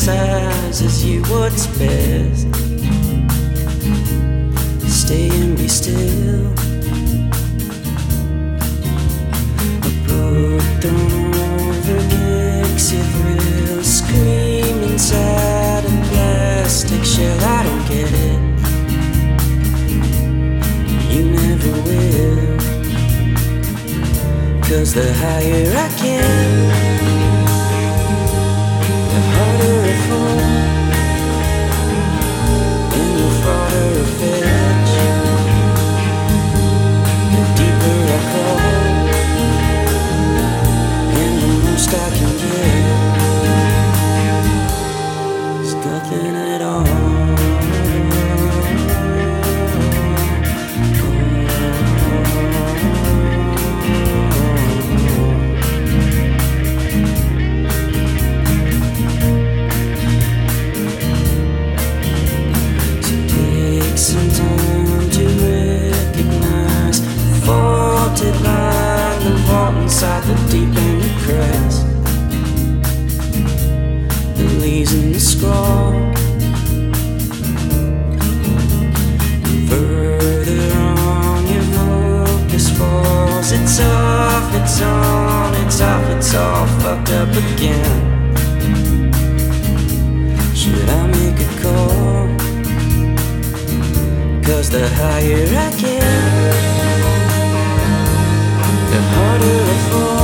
emphasizes you what's best. Stay and be still. A book thrown over kicks your thrill. Scream inside a plastic shell. I don't get it. You never will. 'Cause the higher I get, the harder I fall, and the farther I fetch, the deeper I crawl, and the most I can get is nothing at all. Some time to recognize faulted line, the vault inside the deep end of crest, the leaves in the scroll. Further on your focus falls. It's off, it's on, it's off, it's all fucked up again. Should I make a call? 'Cause the higher I get, the harder I fall.